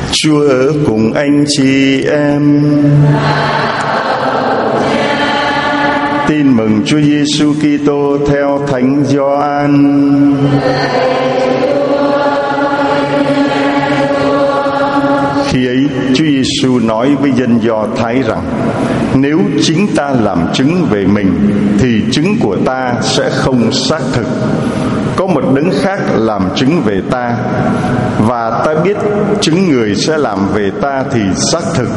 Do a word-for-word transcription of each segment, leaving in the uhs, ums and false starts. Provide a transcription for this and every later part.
Chúa ở cùng anh chị em. Tin mừng Chúa Giêsu Kitô theo Thánh Gioan. Khi ấy, Chúa Giêsu nói với dân Do Thái rằng: nếu chính ta làm chứng về mình thì chứng của ta sẽ không xác thực. Có một đấng khác làm chứng về ta, và ta biết chứng người sẽ làm về ta thì xác thực.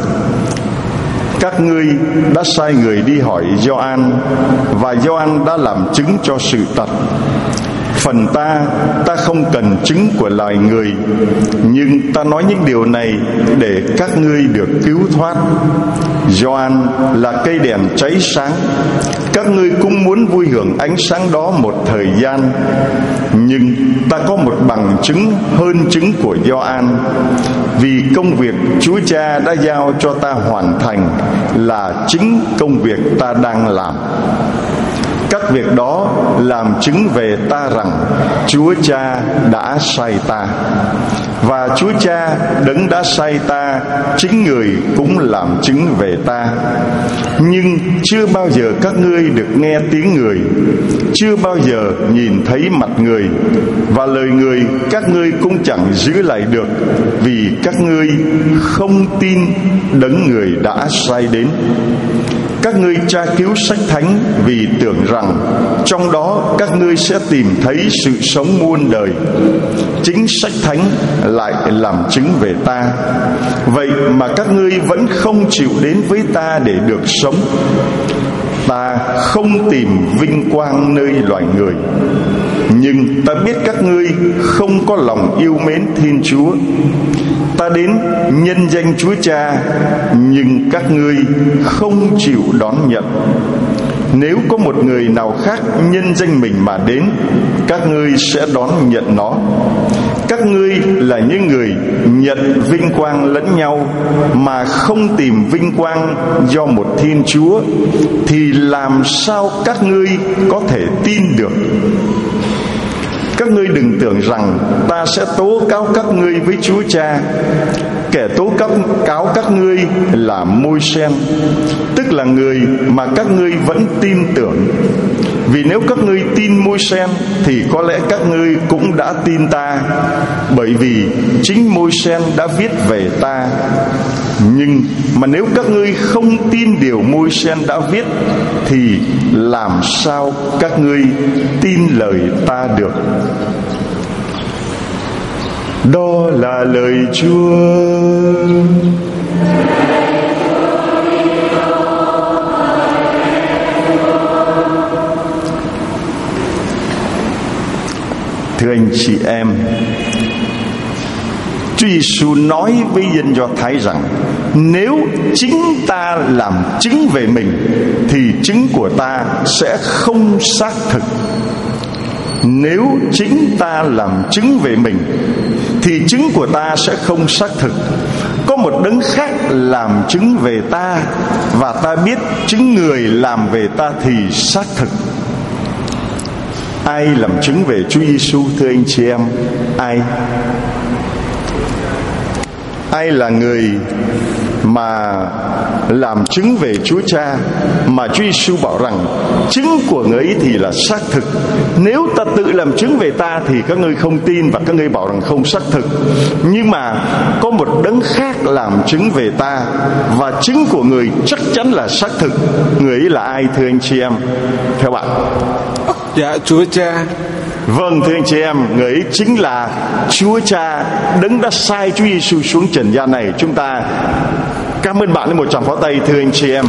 Các ngươi đã sai người đi hỏi Gioan, và Gioan đã làm chứng cho sự thật. Phần ta, ta không cần chứng của loài người, nhưng ta nói những điều này để các ngươi được cứu thoát. Gioan là cây đèn cháy sáng, các ngươi cũng muốn vui hưởng ánh sáng đó một thời gian. Nhưng ta có một bằng chứng hơn chứng của Gioan, vì công việc Chúa Cha đã giao cho ta hoàn thành là chính công việc ta đang làm. Các việc đó làm chứng về ta rằng Chúa Cha đã sai ta, và Chúa Cha đấng đã sai ta, chính người cũng làm chứng về ta. Nhưng chưa bao giờ các ngươi được nghe tiếng người, chưa bao giờ nhìn thấy mặt người, và lời người các ngươi cũng chẳng giữ lại được, vì các ngươi không tin đấng người đã sai đến. Các ngươi tra cứu sách thánh vì tưởng rằng trong đó các ngươi sẽ tìm thấy sự sống muôn đời. Chính sách thánh lại làm chứng về ta. Vậy mà các ngươi vẫn không chịu đến với ta để được sống. Ta không tìm vinh quang nơi loài người, nhưng ta biết các ngươi không có lòng yêu mến Thiên Chúa. Ta đến nhân danh Chúa Cha, nhưng các ngươi không chịu đón nhận. Nếu có một người nào khác nhân danh mình mà đến, các ngươi sẽ đón nhận nó. Các ngươi là những người nhận vinh quang lẫn nhau, mà không tìm vinh quang do một Thiên Chúa, thì làm sao các ngươi có thể tin được? Các ngươi đừng tưởng rằng ta sẽ tố cáo các ngươi với Chúa Cha. Kẻ tố cáo, cáo các ngươi là Môi-se, tức là người mà các ngươi vẫn tin tưởng. Vì nếu các ngươi tin Môi-se thì có lẽ các ngươi cũng đã tin ta, bởi vì chính Môi-se đã viết về ta. Nhưng mà nếu các ngươi không tin điều Môi-se đã viết, thì làm sao các ngươi tin lời ta được? Đó là lời Chúa. Thưa anh chị em, Chúa Giêsu nói với dân Do Thái rằng nếu chính ta làm chứng về mình thì chứng của ta sẽ không xác thực. Nếu chính ta làm chứng về mình thì chứng của ta sẽ không xác thực. Có một đấng khác làm chứng về ta, và ta biết chứng người làm về ta thì xác thực. Ai làm chứng về Chúa Giêsu thưa anh chị em? Ai? Ai là người mà làm chứng về Chúa Cha mà Chúa Giêsu bảo rằng chứng của người ấy thì là xác thực? Nếu ta tự làm chứng về ta thì các ngươi không tin, và các ngươi bảo rằng không xác thực. Nhưng mà có một đấng khác làm chứng về ta, và chứng của người chắc chắn là xác thực. Người ấy là ai thưa anh chị em? Theo bạn? Dạ, Chúa Cha. Vâng, thưa anh chị em, người ấy chính là Chúa Cha, đấng đã sai Chúa Giêsu xuống trần gian này. Chúng ta cảm ơn bạn với một tràng pháo tay thưa anh chị em.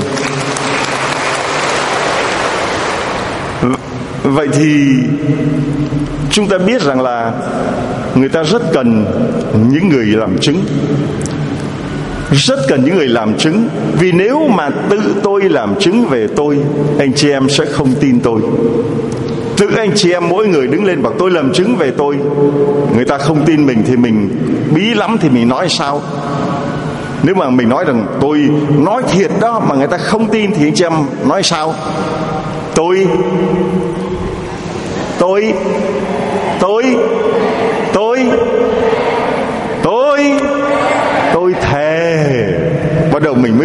Vậy thì chúng ta biết rằng là người ta rất cần những người làm chứng, rất cần những người làm chứng. Vì nếu mà tự tôi làm chứng về tôi, anh chị em sẽ không tin tôi. Tự anh chị em mỗi người đứng lên bảo tôi làm chứng về tôi, người ta không tin mình thì mình bí lắm thì mình nói sao? Nếu mà mình nói rằng tôi nói thiệt đó mà người ta không tin thì anh chị em nói sao? Tôi Tôi Tôi Tôi Tôi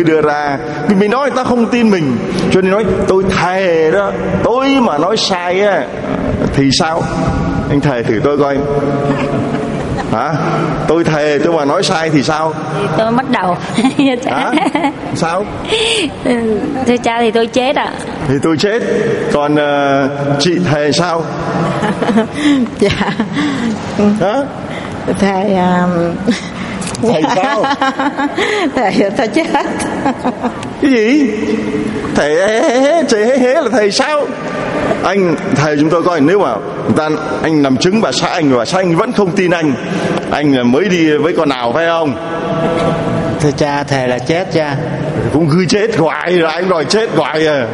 đưa ra. Vì mình nói người ta không tin mình, cho nên nói tôi thề đó, tôi mà nói sai á thì sao? Anh thề thử tôi coi. Hả? Tôi thề tôi mà nói sai thì sao? Thì tôi mất đầu. Hả? Sao? Thưa cha thì tôi chết ạ. Thì tôi chết. Còn uh, chị thề sao? Dạ. Hả? Thầy um... thầy sao? Thầy thầy chết. Cái gì? Thầy hé hé thầy hé hé là thầy sao? Anh thầy chúng tôi coi, nếu mà người ta anh làm chứng bà xã anh và xã anh vẫn không tin anh, anh mới đi với con nào phải không? Thưa cha, thề là chết cha. Cũng cứ chết hoài rồi, anh đòi chết hoài à.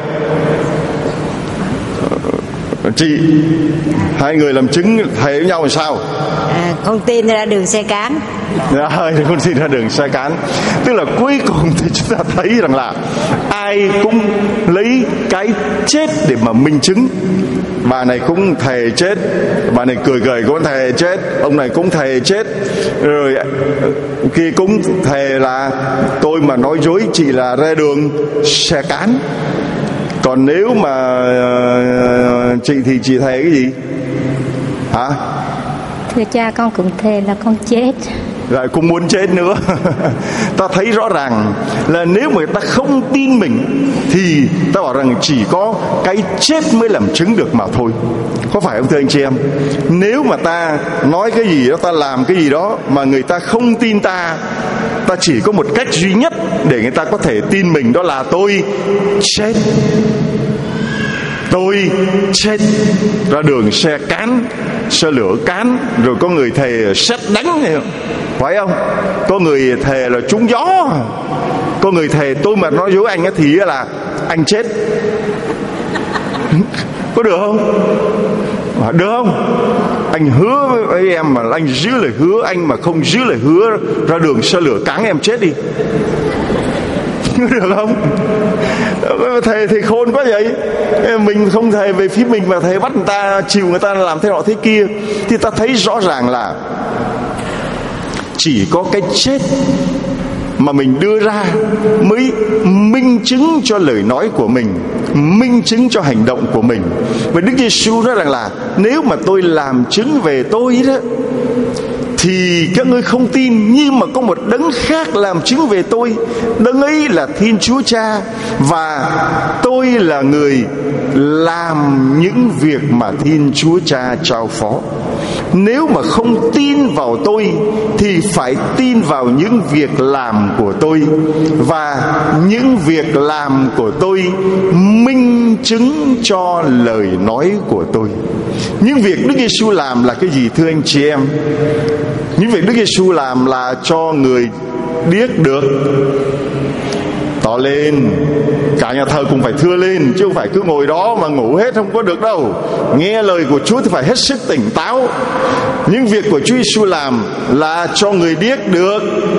Chị, hai người làm chứng thầy với nhau làm sao? À, con tin ra đường xe cán. Rồi, con tin ra đường xe cán. Tức là cuối cùng thì chúng ta thấy rằng là ai cũng lấy cái chết để mà minh chứng. Bà này cũng thề chết, bà này cười cười cũng thề chết, ông này cũng thề chết, rồi kia cũng thề là tôi mà nói dối chị là ra đường xe cán. Còn nếu mà uh, chị thì chị thề cái gì? Hả? Thưa cha, con cũng thề là con chết. Rồi cũng muốn chết nữa. Ta thấy rõ ràng là nếu mà người ta không tin mình thì ta bảo rằng chỉ có cái chết mới làm chứng được mà thôi. Có phải không thưa anh chị em? Nếu mà ta nói cái gì đó, ta làm cái gì đó mà người ta không tin ta, ta chỉ có một cách duy nhất để người ta có thể tin mình, đó là tôi chết. Tôi chết. Ra đường xe cán, xe lửa cán, rồi có người thề sét đánh, phải không? Có người thề là trúng gió, có người thề tôi mà nói dối anh thì là anh chết. Có được không? Được không? Anh hứa với em mà anh giữ lời hứa, anh mà không giữ lời hứa, ra đường xe lửa cán em chết đi. Được không? Thầy thì khôn quá vậy. Mình không thầy về phía mình mà thầy bắt người ta chiều người ta làm thế nọ thế kia, thì ta thấy rõ ràng là chỉ có cái chết mà mình đưa ra mới minh chứng cho lời nói của mình, minh chứng cho hành động của mình. Và Đức Giêsu nói rằng là nếu mà tôi làm chứng về tôi đó thì các ngươi không tin, nhưng mà có một đấng khác làm chứng về tôi, đấng ấy là Thiên Chúa Cha, và tôi là người làm những việc mà Thiên Chúa Cha trao phó. Nếu mà không tin vào tôi thì phải tin vào những việc làm của tôi, và những việc làm của tôi minh chứng cho lời nói của tôi. Những việc Đức Giêsu làm là cái gì thưa anh chị em? Những việc Đức Giêsu làm là cho người điếc được to lên, cả nhà thờ cũng phải thưa lên, chứ không phải cứ ngồi đó mà ngủ hết không có được đâu. Nghe lời của Chúa thì phải hết sức tỉnh táo. Những việc của Chúa Giêsu làm là cho người điếc được,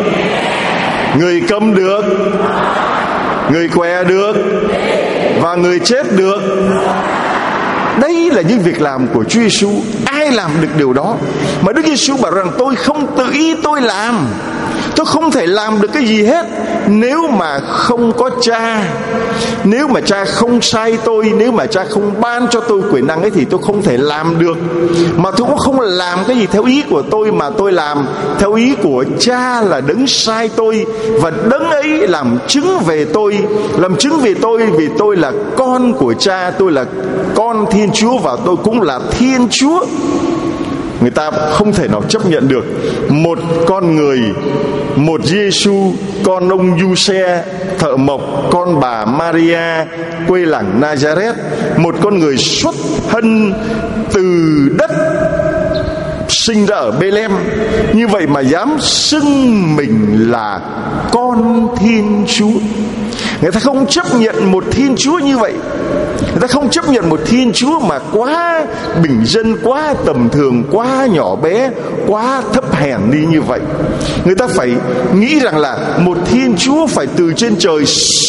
người câm được, người què được, và người chết được. Đây là những việc làm của Chúa Giêsu. Ai làm được điều đó? Mà Đức Giêsu bảo rằng tôi không tự ý tôi làm, tôi không thể làm được cái gì hết nếu mà không có Cha. Nếu mà Cha không sai tôi, nếu mà Cha không ban cho tôi quyền năng ấy thì tôi không thể làm được. Mà tôi cũng không làm cái gì theo ý của tôi, mà tôi làm theo ý của Cha là đấng sai tôi, và đấng ấy làm chứng về tôi. Làm chứng về tôi vì tôi là con của Cha, tôi là con Thiên Chúa, và tôi cũng là Thiên Chúa. Người ta không thể nào chấp nhận được một con người, một Giêsu, con ông Giuse thợ mộc, con bà Maria quê làng Nazareth, một con người xuất thân từ đất, sinh ra ở Bê-lem, như vậy mà dám xưng mình là con Thiên Chúa. Người ta không chấp nhận một Thiên Chúa như vậy. Người ta không chấp nhận một Thiên Chúa mà quá bình dân, quá tầm thường, quá nhỏ bé, quá thấp hèn đi như vậy. Người ta phải nghĩ rằng là một Thiên Chúa phải từ trên trời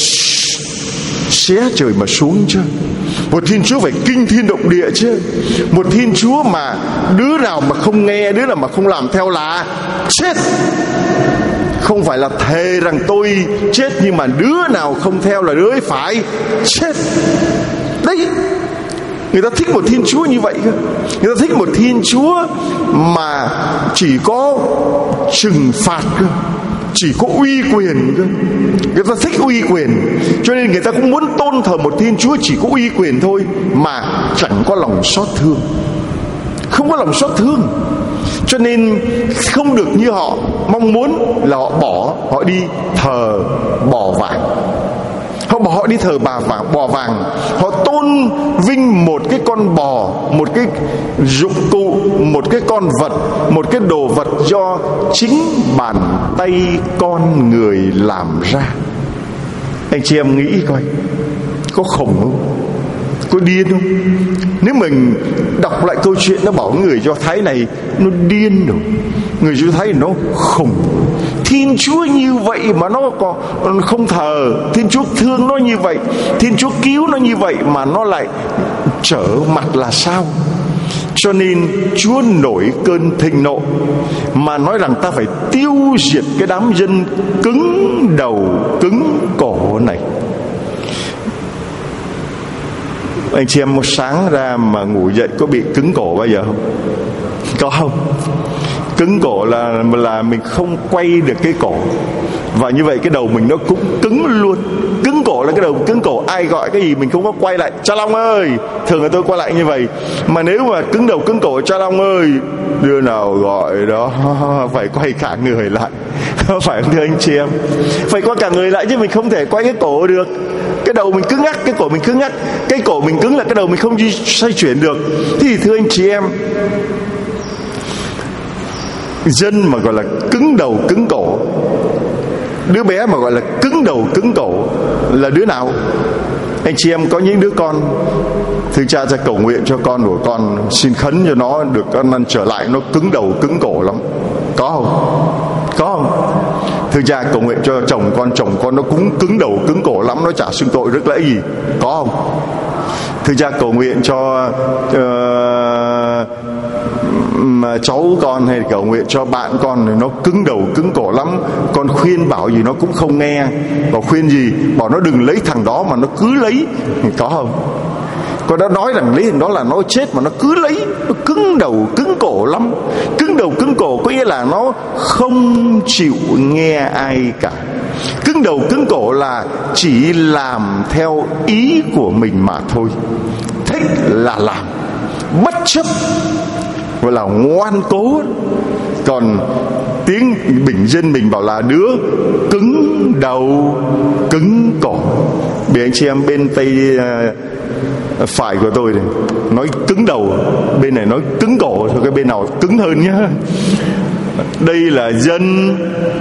xé trời mà xuống chứ. Một Thiên Chúa phải kinh thiên động địa chứ. Một Thiên Chúa mà đứa nào mà không nghe, đứa nào mà không làm theo là chết. Không phải là thề rằng tôi chết, nhưng mà đứa nào không theo là đứa ấy phải chết. Đấy, người ta thích một Thiên Chúa như vậy cơ. Người ta thích một Thiên Chúa mà chỉ có trừng phạt cơ, chỉ có uy quyền cơ. Người ta thích uy quyền, cho nên người ta cũng muốn tôn thờ một Thiên Chúa chỉ có uy quyền thôi, mà chẳng có lòng xót thương. Không có lòng xót thương, cho nên không được như họ mong muốn là họ bỏ, họ đi thờ bò vàng. Họ bỏ họ đi thờ bà vàng, bò vàng. Họ tôn vinh một cái con bò, một cái dụng cụ, một cái con vật, một cái đồ vật do chính bàn tay con người làm ra. Anh chị em nghĩ coi, có khủng không? Có điên không? Nếu mình đọc lại câu chuyện, nó bảo người Do Thái này nó điên rồi, người Do Thái nó khủng. Thiên Chúa như vậy mà nó còn không thờ. Thiên Chúa thương nó như vậy, Thiên Chúa cứu nó như vậy mà nó lại trở mặt là sao? Cho nên Chúa nổi cơn thịnh nộ mà nói rằng ta phải tiêu diệt cái đám dân cứng đầu cứng cổ này. Anh chị em một sáng ra mà ngủ dậy có bị cứng cổ bao giờ không? Có không? Cứng cổ là là mình không quay được cái cổ, và như vậy cái đầu mình nó cũng cứng luôn. Cứng cổ là cái đầu cứng cổ, ai gọi cái gì mình không có quay lại. Cha Long ơi, thường là tôi quay lại như vậy. Mà nếu mà cứng đầu cứng cổ, Cha Long ơi, đứa nào gọi đó phải quay cả người lại. Phải không thưa anh chị em? Phải quay cả người lại chứ mình không thể quay cái cổ được. Cái đầu mình cứng ngắc, cái cổ mình cứng ngắc. Cái cổ mình cứng là cái đầu mình không di xoay chuyển được. Thì thưa anh chị em, dân mà gọi là cứng đầu cứng cổ, đứa bé mà gọi là cứng đầu cứng cổ là đứa nào? Anh chị em có những đứa con, thưa cha sẽ cầu nguyện cho con của con, xin khấn cho nó được ăn năn trở lại. Nó cứng đầu cứng cổ lắm, có không? Có không? Thưa cha cầu nguyện cho chồng con, chồng con nó cũng cứng đầu cứng cổ lắm, nó chả xưng tội rước lễ gì, có không? Thưa cha cầu nguyện cho uh, mà cháu con, hay cầu nguyện cho bạn con, nó cứng đầu cứng cổ lắm, con khuyên bảo gì nó cũng không nghe, bảo khuyên gì bảo nó đừng lấy thằng đó mà nó cứ lấy, có không? Con đã nói rằng lấy thằng đó là nó chết mà nó cứ lấy, nó cứng đầu cứng cổ lắm. Cứng đầu cứng cổ có nghĩa là nó không chịu nghe ai cả. Cứng đầu cứng cổ là chỉ làm theo ý của mình mà thôi, thích là làm, bất chấp, gọi là ngoan cố. Còn tiếng bình dân mình bảo là đứa cứng đầu cứng cổ. Bị anh chị em bên tay uh, phải của tôi này nói cứng đầu, bên này nói cứng cổ, thôi cái bên nào cứng hơn nhá. Đây là dân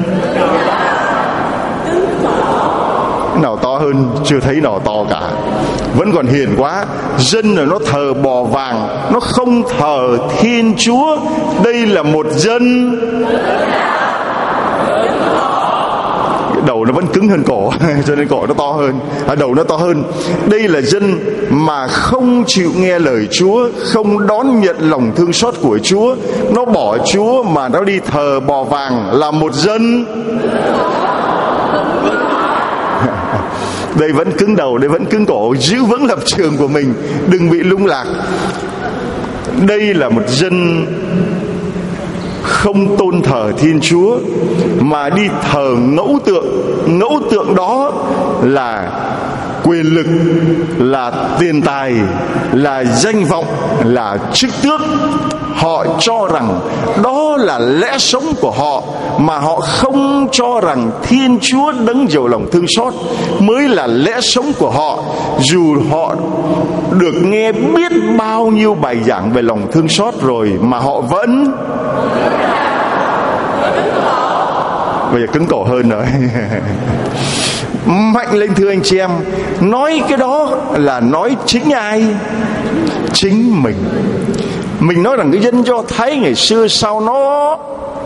nào to hơn, chưa thấy nào to cả, vẫn còn hiền quá. Dân là nó thờ bò vàng, nó không thờ Thiên Chúa. Đây là một dân đầu nó vẫn cứng hơn cổ, cho nên cổ nó to hơn, à, đầu nó to hơn. Đây là dân mà không chịu nghe lời Chúa, không đón nhận lòng thương xót của Chúa, nó bỏ Chúa mà nó đi thờ bò vàng, là một dân đây vẫn cứng đầu, đây vẫn cứng cổ, giữ vững lập trường của mình, đừng bị lung lạc. Đây là một dân không tôn thờ Thiên Chúa mà đi thờ ngẫu tượng. Ngẫu tượng đó là quyền lực, là tiền tài, là danh vọng, là chức tước. Họ cho rằng đó là lẽ sống của họ, mà họ không cho rằng Thiên Chúa đấng giàu lòng thương xót mới là lẽ sống của họ. Dù họ được nghe biết bao nhiêu bài giảng về lòng thương xót rồi mà họ vẫn bây giờ cứng cổ hơn rồi. Mạnh lên thưa anh chị em. Nói cái đó là nói chính ai? Chính mình. Mình nói rằng cái dân Do Thái ngày xưa sao nó,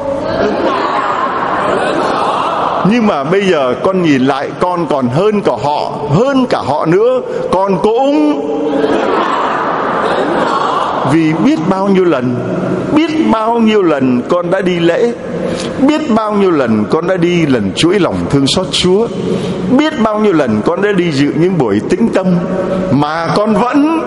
nhưng mà bây giờ con nhìn lại, con còn hơn cả họ, hơn cả họ nữa. Con cũng vì biết bao nhiêu lần, biết bao nhiêu lần con đã đi lễ, biết bao nhiêu lần con đã đi lần chuỗi lòng thương xót Chúa, biết bao nhiêu lần con đã đi dự những buổi tĩnh tâm mà con vẫn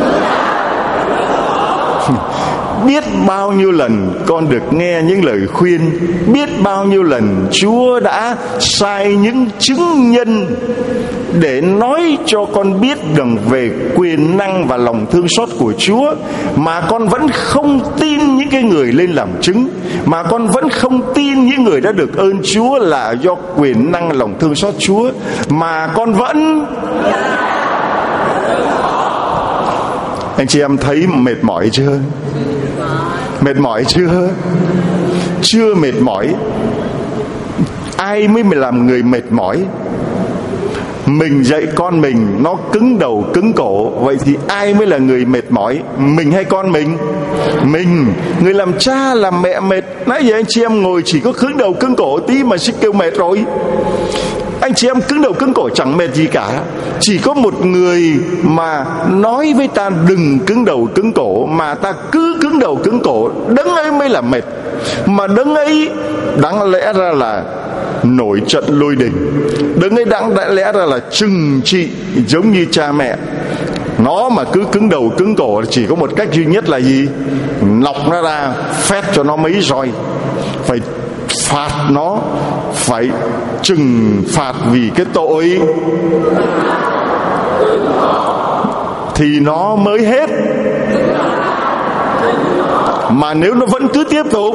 biết bao nhiêu lần con được nghe những lời khuyên, biết bao nhiêu lần Chúa đã sai những chứng nhân để nói cho con biết được về quyền năng và lòng thương xót của Chúa, mà con vẫn không tin những cái người lên làm chứng, mà con vẫn không tin những người đã được ơn Chúa là do quyền năng lòng thương xót Chúa, mà con vẫn... Anh chị em thấy mệt mỏi chưa? Mệt mỏi chưa? Chưa mệt mỏi. Ai mới làm người mệt mỏi? Mình dạy con mình nó cứng đầu cứng cổ, vậy thì ai mới là người mệt mỏi? Mình hay con mình? Mình. Người làm cha làm mẹ mệt. Nãy giờ anh chị em ngồi chỉ có cứng đầu cứng cổ tí mà sẽ kêu mệt rồi. Anh chị em cứng đầu cứng cổ chẳng mệt gì cả. Chỉ có một người mà nói với ta đừng cứng đầu cứng cổ, mà ta cứ cứng đầu cứng cổ, đấng ấy mới là mệt. Mà đấng ấy đáng lẽ ra là nổi trận lôi đình, đấng ấy đáng lẽ ra là trừng trị giống như cha mẹ. Nó mà cứ cứng đầu cứng cổ chỉ có một cách duy nhất là gì? Lọc nó ra, phét cho nó mấy roi, phải phạt nó, phải trừng phạt vì cái tội thì nó mới hết. Mà nếu nó vẫn cứ tiếp tục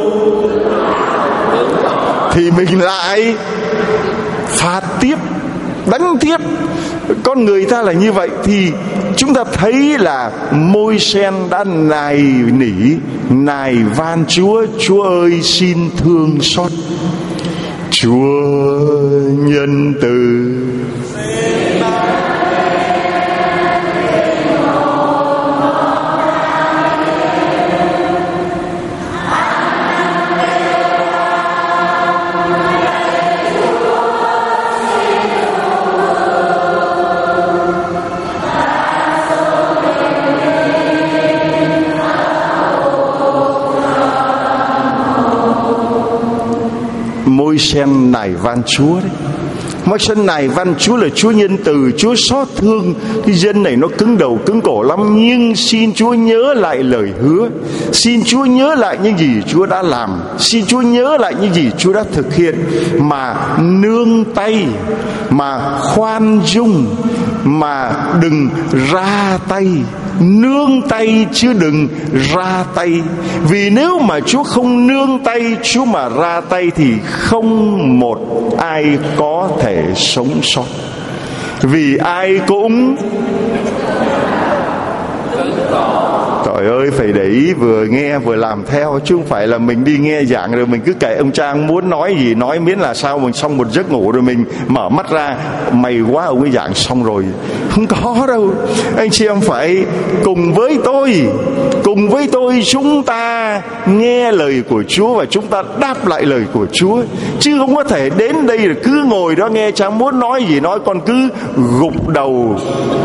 thì mình lại phạt tiếp, đánh tiếp. Con người ta là như vậy. Thì chúng ta thấy là Môi-sen đã nài nỉ, nài van Chúa: Chúa ơi xin thương xót, Chúa nhân từ. Môi-sen nài van Chúa đấy. Môi-sen nài van Chúa là Chúa nhân từ, Chúa xót thương. Cái dân này nó cứng đầu cứng cổ lắm, nhưng xin Chúa nhớ lại lời hứa, xin Chúa nhớ lại những gì Chúa đã làm, xin Chúa nhớ lại những gì Chúa đã thực hiện, mà nương tay, mà khoan dung, mà đừng ra tay. Nương tay chứ đừng ra tay. Vì nếu mà Chúa không nương tay, Chúa mà ra tay thì không một ai có thể sống sót. Vì ai cũng... Trời ơi, phải để ý vừa nghe vừa làm theo, chứ không phải là mình đi nghe giảng rồi mình cứ kệ ông Trang muốn nói gì nói, miễn là sao mình xong một giấc ngủ rồi mình mở mắt ra mày quá ông ấy giảng xong rồi. Không có đâu. Anh chị em phải cùng với tôi, cùng với tôi chúng ta nghe lời của Chúa và chúng ta đáp lại lời của Chúa, chứ không có thể đến đây rồi cứ ngồi đó nghe Trang muốn nói gì nói, con cứ gục đầu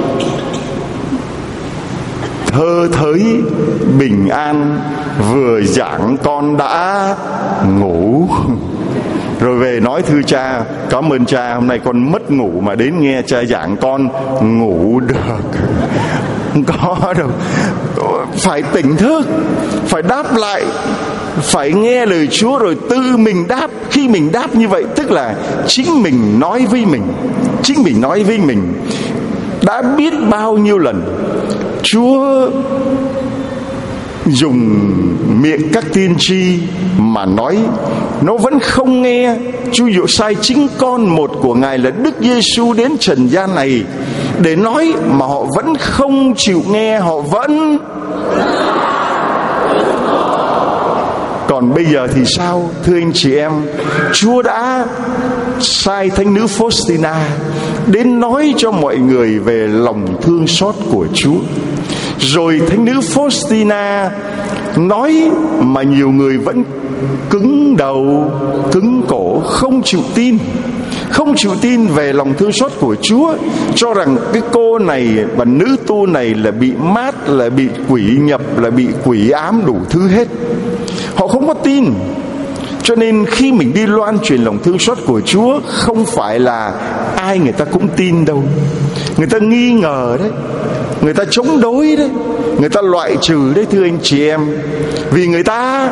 thơ thới bình an, vừa giảng con đã ngủ. Rồi về nói thưa cha, cảm ơn cha, hôm nay con mất ngủ mà đến nghe cha giảng con ngủ được. Không có đâu. Phải tỉnh thức, phải đáp lại, phải nghe lời Chúa rồi tự mình đáp. Khi mình đáp như vậy tức là chính mình nói với mình, chính mình nói với mình. Đã biết bao nhiêu lần Chúa dùng miệng các tiên tri mà nói, nó vẫn không nghe. Chúa dụ sai chính con một của Ngài là Đức Giêsu đến trần gian này để nói, mà họ vẫn không chịu nghe, họ vẫn. Còn bây giờ thì sao? Thưa anh chị em, Chúa đã sai Thánh nữ Faustina đến nói cho mọi người về lòng thương xót của Chúa. Rồi Thánh nữ Faustina nói mà nhiều người vẫn cứng đầu, cứng cổ, không chịu tin. Không chịu tin về lòng thương xót của Chúa, cho rằng cái cô này và nữ tu này là bị mát, là bị quỷ nhập, là bị quỷ ám đủ thứ hết. Họ không có tin. Cho nên khi mình đi loan truyền lòng thương xót của Chúa, không phải là ai người ta cũng tin đâu. Người ta nghi ngờ đấy, người ta chống đối đấy, người ta loại trừ đấy, thưa anh chị em. Vì người ta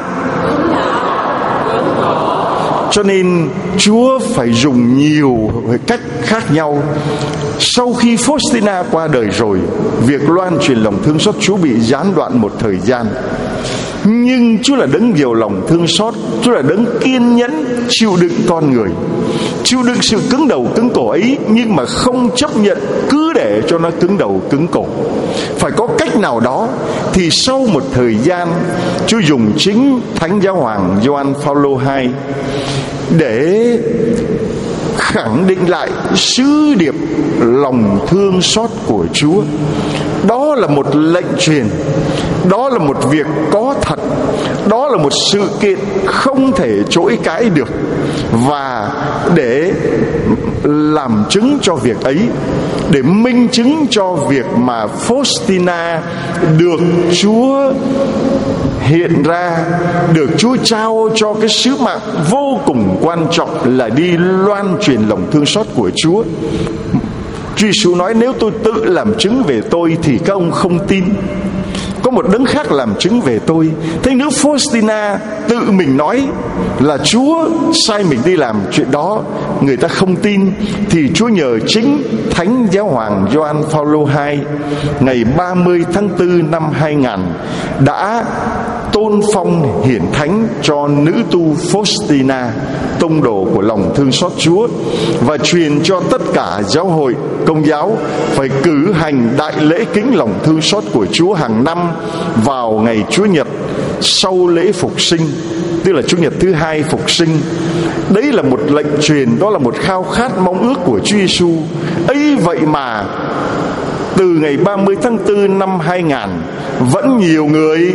Cho nên Chúa phải dùng nhiều cách khác nhau. Sau khi Faustina qua đời rồi, việc loan truyền lòng thương xót Chúa bị gián đoạn một thời gian. Nhưng Chúa là đấng nhiều lòng thương xót, Chúa là đấng kiên nhẫn chịu đựng con người, chịu đựng sự cứng đầu cứng cổ ấy, nhưng mà không chấp nhận cứ để cho nó cứng đầu cứng cổ. Phải có cách nào đó. Thì sau một thời gian, Chúa dùng chính Thánh Giáo Hoàng Gioan Phaolô hai để khẳng định lại sứ điệp lòng thương xót của Chúa. Đó là một lệnh truyền, đó là một việc có thật, đó là một sự kiện không thể chối cãi được. Và để làm chứng cho việc ấy, để minh chứng cho việc mà Faustina được Chúa hiện ra, được Chúa trao cho cái sứ mạng vô cùng quan trọng là đi loan truyền lòng thương xót của Chúa. Chúa Giêsu nói, nếu tôi tự làm chứng về tôi thì các ông không tin, có một đấng khác làm chứng về tôi. Thế nếu Faustina tự mình nói là Chúa sai mình đi làm chuyện đó, người ta không tin, thì Chúa nhờ chính Thánh Giáo Hoàng Gioan Phaolô hai ngày ba mươi tháng tư năm hai nghìn đã tôn phong hiển thánh cho nữ tu Faustina, tông đồ của lòng thương xót Chúa, và truyền cho tất cả giáo hội Công giáo phải cử hành đại lễ kính lòng thương xót của Chúa hàng năm vào ngày Chúa Nhật sau lễ phục sinh, tức là Chủ nhật thứ hai phục sinh. Đấy là một lệnh truyền, đó là một khao khát mong ước của Chúa Giêsu. Ấy vậy mà từ ngày ba mươi tháng tư năm hai nghìn vẫn nhiều người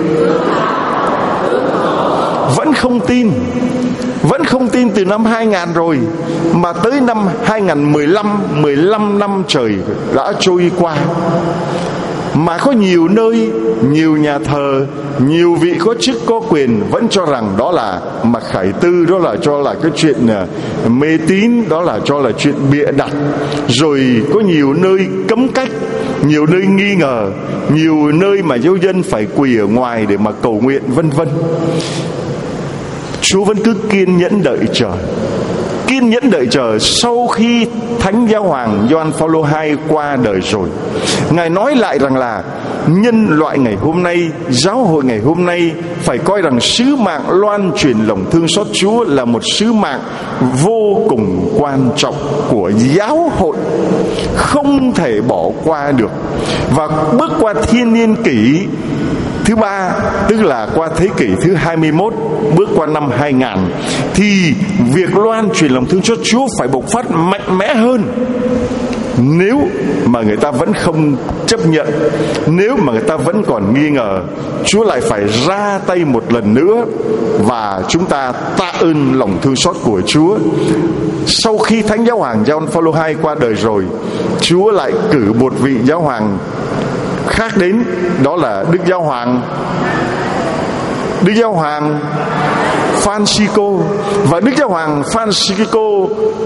vẫn không tin. Vẫn không tin từ năm hai nghìn rồi, mà tới năm hai nghìn mười lăm, mười lăm năm trời đã trôi qua, mà có nhiều nơi, nhiều nhà thờ, nhiều vị có chức có quyền vẫn cho rằng đó là mặc khải tư, đó là cho là cái chuyện mê tín, đó là cho là chuyện bịa đặt. Rồi có nhiều nơi cấm cách, nhiều nơi nghi ngờ, nhiều nơi mà giáo dân phải quỳ ở ngoài để mà cầu nguyện, vân vân. Chúa vẫn cứ kiên nhẫn đợi chờ, kiên nhẫn đợi chờ. Sau khi Thánh Giáo Hoàng Gioan Phaolô hai qua đời rồi, Ngài nói lại rằng là nhân loại ngày hôm nay, giáo hội ngày hôm nay phải coi rằng sứ mạng loan truyền lòng thương xót Chúa là một sứ mạng vô cùng quan trọng của giáo hội, không thể bỏ qua được. Và bước qua thiên niên kỷ thứ ba, tức là qua thế kỷ thứ hai mươi mốt, bước qua năm hai nghìn, thì việc loan truyền lòng thương xót Chúa phải bộc phát mạnh mẽ hơn. Nếu mà người ta vẫn không chấp nhận, nếu mà người ta vẫn còn nghi ngờ, Chúa lại phải ra tay một lần nữa. Và chúng ta tạ ơn lòng thương xót của Chúa. Sau khi Thánh Giáo Hoàng Gioan Phaolô hai qua đời rồi, Chúa lại cử một vị giáo hoàng khác đến, đó là Đức Giáo Hoàng Đức Giáo Hoàng Francisco. Và Đức Giáo Hoàng Francisco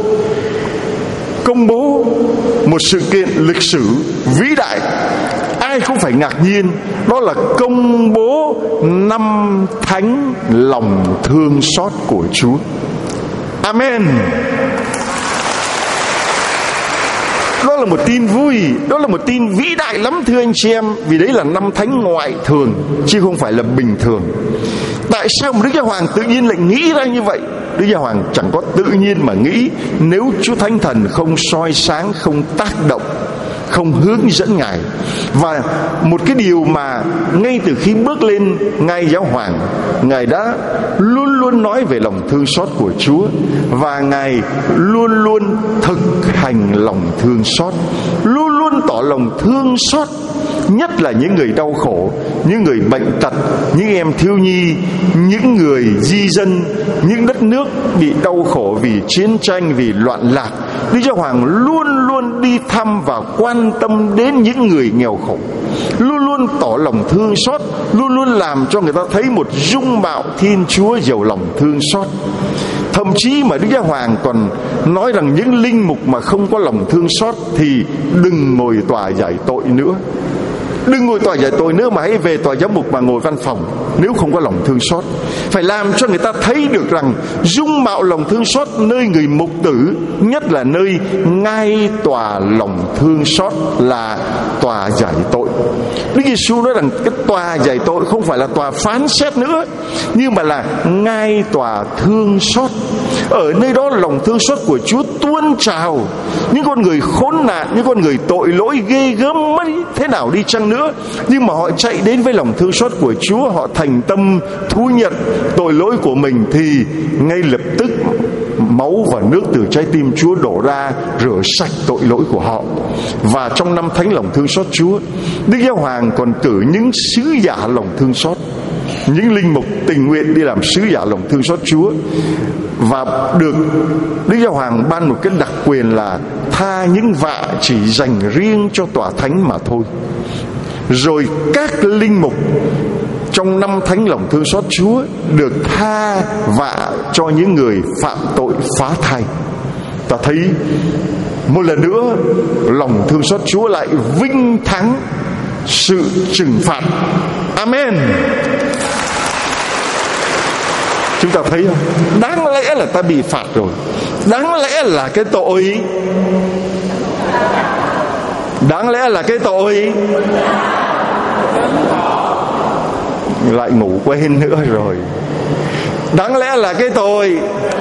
công bố một sự kiện lịch sử vĩ đại, ai cũng phải ngạc nhiên, đó là công bố năm thánh lòng thương xót của Chúa. Amen. Đó là một tin vui, đó là một tin vĩ đại lắm thưa anh chị em, vì đấy là năm thánh ngoại thường chứ không phải là bình thường. Tại sao mà Đức Giáo Hoàng tự nhiên lại nghĩ ra như vậy? Đức Giáo Hoàng chẳng có tự nhiên mà nghĩ, nếu Chúa Thánh Thần không soi sáng, không tác động, không hướng dẫn Ngài. Và một cái điều mà ngay từ khi bước lên ngai giáo hoàng, Ngài đã luôn luôn nói về lòng thương xót của Chúa, và Ngài luôn luôn thực hành lòng thương xót, luôn luôn tỏ lòng thương xót, nhất là những người đau khổ, những người bệnh tật, những em thiếu nhi, những người di dân, những đất nước bị đau khổ vì chiến tranh, vì loạn lạc. Đức Giáo Hoàng luôn luôn đi thăm và quan tâm đến những người nghèo khổ. luôn luôn tỏ lòng thương xót, luôn luôn làm cho người ta thấy một dung mạo Thiên Chúa giàu lòng thương xót. Thậm chí mà Đức Giáo Hoàng còn nói rằng những linh mục mà không có lòng thương xót thì đừng ngồi tòa giải tội nữa. Đừng ngồi tòa giải tội nữa, mà hãy về tòa giám mục mà ngồi văn phòng nếu không có lòng thương xót. Phải làm cho người ta thấy được rằng dung mạo lòng thương xót nơi người mục tử, nhất là nơi ngai tòa lòng thương xót là tòa giải tội. Đức Giêsu nói rằng cái tòa giải tội không phải là tòa phán xét nữa, nhưng mà là ngai tòa thương xót. Ở nơi đó lòng thương xót của Chúa tuôn trào. Những con người khốn nạn, những con người tội lỗi ghê gớm mất thế nào đi chăng nữa, nhưng mà họ chạy đến với lòng thương xót của Chúa, họ thành tâm thú nhận tội lỗi của mình, thì ngay lập tức máu và nước từ trái tim Chúa đổ ra rửa sạch tội lỗi của họ. Và trong năm thánh lòng thương xót Chúa, Đức Giáo Hoàng còn cử những sứ giả lòng thương xót, những linh mục tình nguyện đi làm sứ giả lòng thương xót Chúa, và được Đức Giáo Hoàng ban một cái đặc quyền là tha những vạ chỉ dành riêng cho tòa thánh mà thôi. Rồi các linh mục trong năm thánh lòng thương xót Chúa được tha vạ cho những người phạm tội phá thai. Ta thấy một lần nữa lòng thương xót Chúa lại vinh thắng sự trừng phạt. Amen. Chúng ta thấy không? Đáng lẽ là ta bị phạt rồi, đáng lẽ là cái tội, đáng lẽ là cái tội lại ngủ quên nữa rồi. Đáng lẽ là cái tội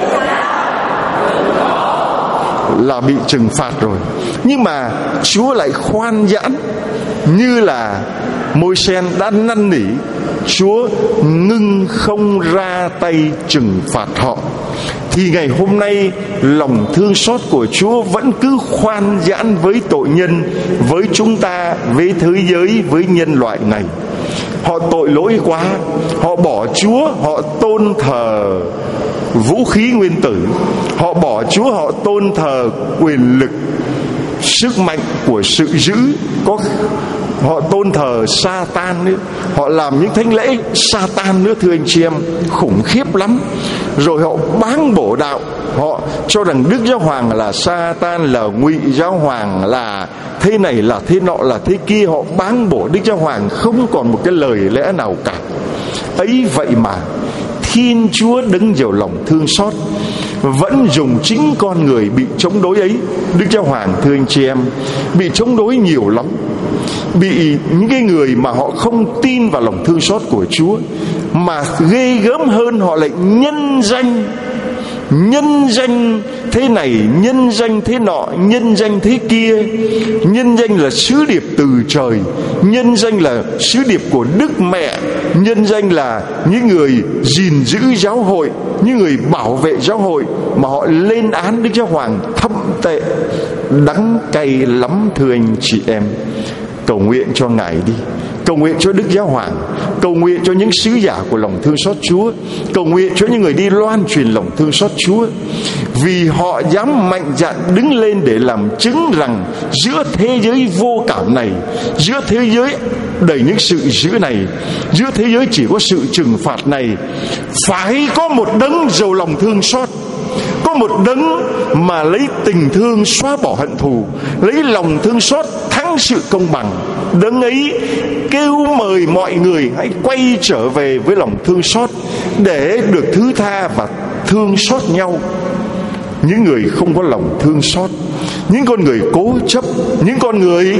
là bị trừng phạt rồi, nhưng mà Chúa lại khoan nhãn, như là Môi-se đã năn nỉ, Chúa ngưng không ra tay trừng phạt họ. Thì ngày hôm nay lòng thương xót của Chúa vẫn cứ khoan nhãn với tội nhân, với chúng ta, với thế giới, với nhân loại này. Họ tội lỗi quá, họ bỏ Chúa, họ tôn thờ vũ khí nguyên tử, họ bỏ Chúa, họ tôn thờ quyền lực, sức mạnh của sự dữ, có họ tôn thờ Sa-tan nữa, họ làm những thánh lễ Sa-tan nữa, thưa anh chị em, khủng khiếp lắm. Rồi họ báng bổ đạo, họ cho rằng Đức Giáo Hoàng là Sa-tan, là Ngụy Giáo Hoàng, là thế này, là thế nọ, là thế kia. Họ báng bổ Đức Giáo Hoàng không còn một cái lời lẽ nào cả. Ấy vậy mà Thiên Chúa đứng giàu lòng thương xót vẫn dùng chính con người bị chống đối ấy. Đức Giáo Hoàng, thưa anh chị em, bị chống đối nhiều lắm. Bị những cái người mà họ không tin vào lòng thương xót của Chúa, mà ghê gớm hơn, họ lại nhân danh, nhân danh thế này, nhân danh thế nọ, nhân danh thế kia. Nhân danh là sứ điệp từ trời, nhân danh là sứ điệp của Đức Mẹ, nhân danh là những người gìn giữ giáo hội, những người bảo vệ giáo hội, mà họ lên án Đức Giáo Hoàng thậm tệ, đắng cay lắm, thưa anh chị em. Cầu nguyện cho Ngài đi, cầu nguyện cho Đức Giáo Hoàng, cầu nguyện cho những sứ giả của lòng thương xót Chúa, cầu nguyện cho những người đi loan truyền lòng thương xót Chúa, vì họ dám mạnh dạn đứng lên để làm chứng rằng giữa thế giới vô cảm này, giữa thế giới đầy những sự dữ này, giữa thế giới chỉ có sự trừng phạt này, phải có một đấng giàu lòng thương xót, có một đấng mà lấy tình thương xóa bỏ hận thù, lấy lòng thương xót thắng sự công bằng. Đấng ấy kêu mời mọi người hãy quay trở về với lòng thương xót để được thứ tha và thương xót nhau. Những người không có lòng thương xót, những con người cố chấp, những con người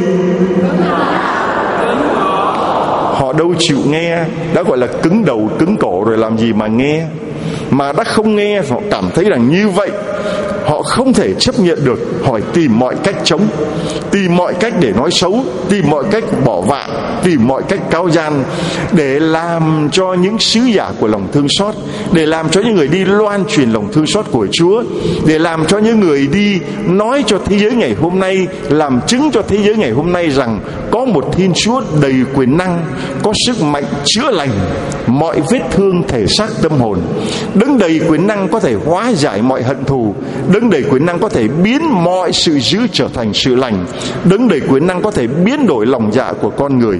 họ đâu chịu nghe. Đã gọi là cứng đầu cứng cổ rồi, làm gì mà nghe. Mà đã không nghe, họ cảm thấy rằng như vậy họ không thể chấp nhận được, họ tìm mọi cách chống, tìm mọi cách để nói xấu, tìm mọi cách bỏ vạ, tìm mọi cách cáo gian, để làm cho những sứ giả của lòng thương xót, để làm cho những người đi loan truyền lòng thương xót của Chúa, để làm cho những người đi nói cho thế giới ngày hôm nay, làm chứng cho thế giới ngày hôm nay rằng có một Thiên Chúa đầy quyền năng, có sức mạnh chữa lành mọi vết thương thể xác tâm hồn, đấng đầy quyền năng có thể hóa giải mọi hận thù, Đấng đầy quyền năng có thể biến mọi sự dữ trở thành sự lành. Đấng đầy quyền năng có thể biến đổi lòng dạ của con người.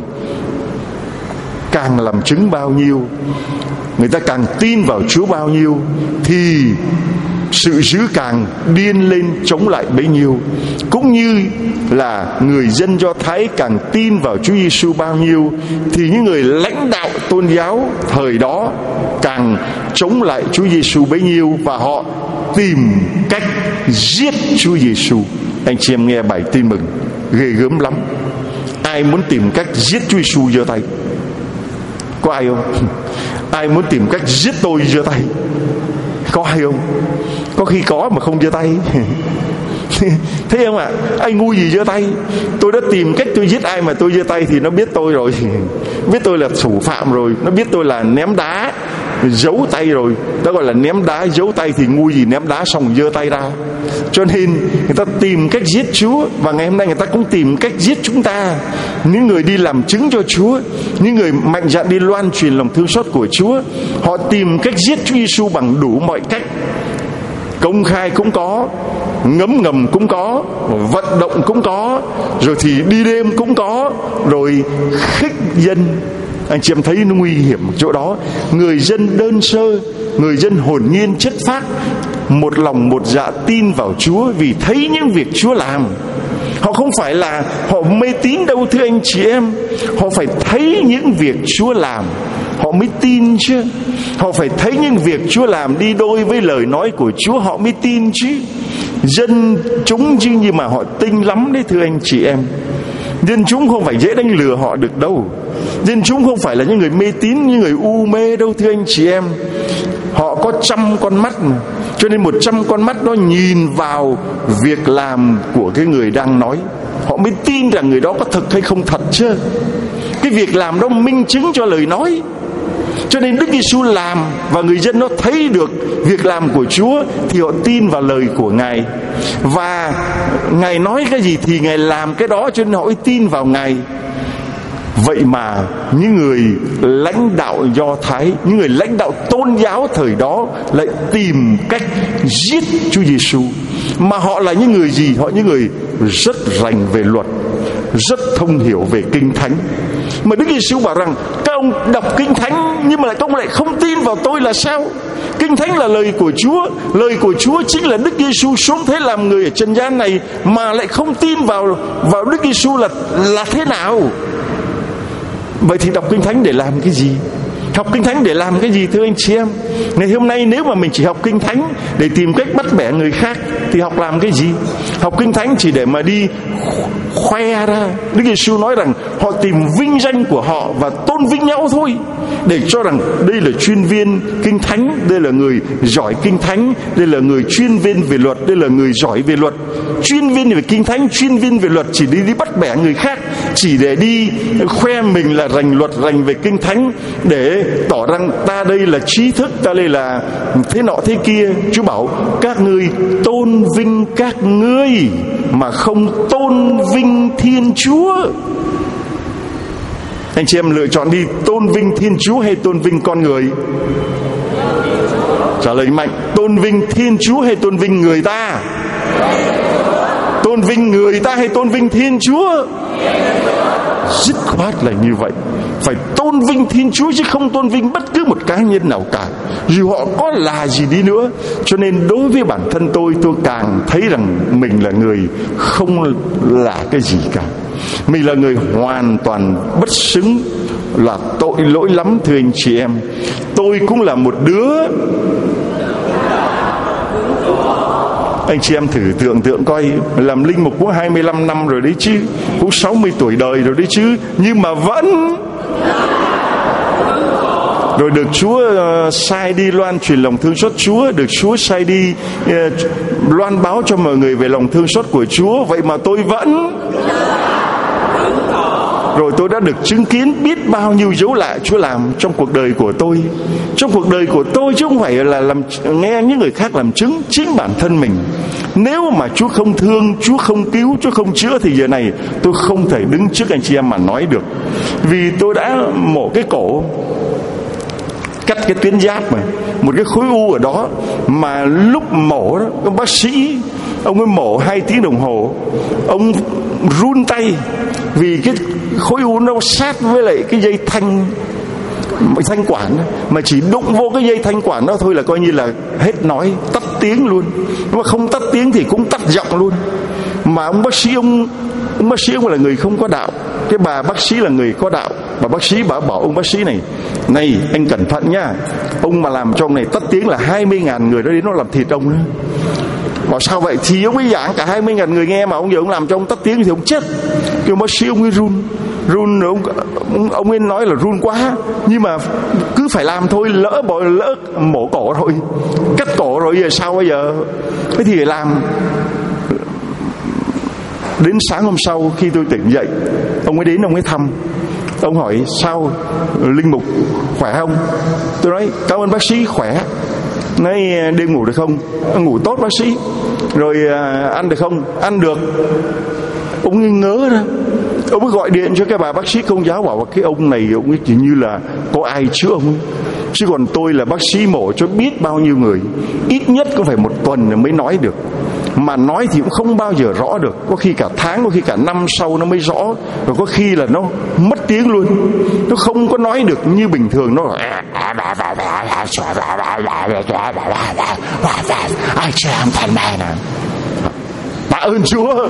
Càng làm chứng bao nhiêu, người ta càng tin vào Chúa bao nhiêu, thì sự dữ càng điên lên chống lại bấy nhiêu. Cũng như là người dân Do Thái càng tin vào Chúa Giêsu bao nhiêu, thì những người lãnh đạo tôn giáo thời đó càng chống lại Chúa Giêsu bấy nhiêu, và họ tìm cách giết Chúa Giêsu. Anh chị em nghe bài tin mừng ghê gớm lắm. Ai muốn tìm cách giết Chúa Giêsu giơ tay? Có ai không? Ai muốn tìm cách giết tôi giơ tay? Có ai không? Có khi có mà không giơ tay. Thấy không ạ? À? Anh ngu gì giơ tay? Tôi đã tìm cách tôi giết ai mà tôi giơ tay thì nó biết tôi rồi. Biết tôi là thủ phạm rồi. Nó biết tôi là ném đá giấu tay rồi. Đó gọi là ném đá giấu tay. Thì ngu gì ném đá xong giơ tay ra. Cho nên người ta tìm cách giết Chúa. Và ngày hôm nay người ta cũng tìm cách giết chúng ta, những người đi làm chứng cho Chúa, những người mạnh dạn đi loan truyền lòng thương xót của Chúa. Họ tìm cách giết Chúa Giêsu bằng đủ mọi cách. Công khai cũng có, ngấm ngầm cũng có, vận động cũng có, rồi thì đi đêm cũng có, rồi khích dân. Anh chị em thấy nó nguy hiểm chỗ đó. Người dân đơn sơ, người dân hồn nhiên chất phác, một lòng một dạ tin vào Chúa vì thấy những việc Chúa làm. Họ không phải là họ mê tín đâu thưa anh chị em. Họ phải thấy những việc Chúa làm họ mới tin chứ. Họ phải thấy những việc Chúa làm đi đôi với lời nói của Chúa họ mới tin chứ. Dân chúng chứ nhưng mà họ tinh lắm đấy thưa anh chị em. Dân chúng không phải dễ đánh lừa họ được đâu. Dân chúng không phải là những người mê tín, những người u mê đâu thưa anh chị em. Họ có trăm con mắt, cho nên một trăm con mắt đó nhìn vào việc làm của cái người đang nói, họ mới tin rằng người đó có thật hay không thật chứ. Cái việc làm đó minh chứng cho lời nói. Cho nên Đức Giêsu làm và người dân nó thấy được việc làm của Chúa thì họ tin vào lời của Ngài. Và Ngài nói cái gì thì Ngài làm cái đó, cho nên họ tin vào Ngài. Vậy mà những người lãnh đạo Do Thái, những người lãnh đạo tôn giáo thời đó lại tìm cách giết Chúa Giêsu. Mà họ là những người gì? Họ những người rất rành về luật, rất thông hiểu về Kinh Thánh. Mà Đức Giêsu bảo rằng các ông đọc Kinh Thánh nhưng mà lại các ông lại không tin vào tôi là sao? Kinh Thánh là lời của Chúa, lời của Chúa chính là Đức Giêsu xuống thế làm người ở trần gian này, mà lại không tin vào vào Đức Giêsu là là thế nào? Vậy thì đọc Kinh Thánh để làm cái gì? Học Kinh Thánh để làm cái gì thưa anh chị em? Ngày hôm nay nếu mà mình chỉ học Kinh Thánh để tìm cách bắt bẻ người khác thì học làm cái gì? Học Kinh Thánh chỉ để mà đi khoe ra. Đức Giêsu nói rằng họ tìm vinh danh của họ và tôn vinh nhau thôi, để cho rằng đây là chuyên viên Kinh Thánh, đây là người giỏi Kinh Thánh, đây là người chuyên viên về luật, đây là người giỏi về luật. Chuyên viên về Kinh Thánh, chuyên viên về luật chỉ đi đi bắt bẻ người khác, chỉ để đi khoe mình là rành luật, rành về Kinh Thánh, để tỏ rằng ta đây là trí thức, ta đây là thế nọ thế kia. Chúa bảo các ngươi tôn vinh các ngươi mà không tôn vinh Thiên Chúa. Anh chị em lựa chọn đi, tôn vinh Thiên Chúa hay tôn vinh con người? Trả lời mạnh, tôn vinh Thiên Chúa hay tôn vinh người ta? Tôn vinh người ta hay tôn vinh Thiên Chúa? Dứt khoát là như vậy. Phải tôn vinh Thiên Chúa chứ không tôn vinh bất cứ một cá nhân nào cả, dù họ có là gì đi nữa. Cho nên đối với bản thân tôi, tôi càng thấy rằng mình là người không là cái gì cả. Mình là người hoàn toàn bất xứng, là tội lỗi lắm thưa anh chị em. Tôi cũng là một đứa. Anh chị em thử tưởng tượng coi, làm linh mục cũng hai mươi lăm năm rồi đấy chứ, cũng sáu mươi tuổi đời rồi đấy chứ, nhưng mà vẫn rồi được Chúa uh, sai đi loan truyền lòng thương xót Chúa, được Chúa sai đi uh, loan báo cho mọi người về lòng thương xót của Chúa. Vậy mà tôi vẫn. Rồi tôi đã được chứng kiến biết bao nhiêu dấu lạ Chúa làm trong cuộc đời của tôi. Trong cuộc đời của tôi chứ không phải là làm nghe những người khác làm chứng, chính bản thân mình. Nếu mà Chúa không thương, Chúa không cứu, Chúa không chữa thì giờ này tôi không thể đứng trước anh chị em mà nói được. Vì tôi đã mổ cái cổ, cắt cái tuyến giáp mà, một cái khối u ở đó, mà lúc mổ đó, các bác sĩ ông ấy mổ hai tiếng đồng hồ, ông run tay vì cái khối u nó sát với lại cái dây thanh thanh quản, mà chỉ đụng vô cái dây thanh quản đó thôi là coi như là hết nói, tắt tiếng luôn. Nhưng mà không tắt tiếng thì cũng tắt giọng luôn. Mà ông bác sĩ ông ông bác sĩ ông là người không có đạo, cái bà bác sĩ là người có đạo. Bà bác sĩ bà bảo ông bác sĩ này: này anh cẩn thận nhá, ông mà làm cho ông này tắt tiếng là hai mươi ngàn người đó đến nó làm thịt ông nữa. Bảo sao vậy? Thì ông ấy giảng cả hai mươi ngàn người nghe, mà ông giờ ông làm cho ông tắt tiếng thì ông chết. Cái bác sĩ ông ấy run run rồi ông, ông, ông ấy nói là run quá, nhưng mà cứ phải làm thôi, lỡ bỏ lỡ mổ cổ rồi, cắt cổ rồi, giờ sao bây giờ? Thế thì phải làm. Đến sáng hôm sau khi tôi tỉnh dậy, ông ấy đến, ông ấy thăm. Ông hỏi: sao linh mục khỏe không? Tôi nói: cảm ơn bác sĩ, khỏe. Nói: đêm ngủ được không? Ngủ tốt bác sĩ. Rồi à, ăn được không? Ăn được. Ông ấy ngớ ra, ông ấy gọi điện cho cái bà bác sĩ Công giáo, bảo cái ông này ông ấy chỉ như là có ai chữa ông ấy. Chứ còn tôi là bác sĩ mổ cho biết bao nhiêu người, ít nhất cũng phải một tuần mới nói được. Mà nói thì cũng không bao giờ rõ được, có khi cả tháng, có khi cả năm sau nó mới rõ. Rồi có khi là nó mất tiếng luôn, nó không có nói được như bình thường. Nó tạ ơn Chúa.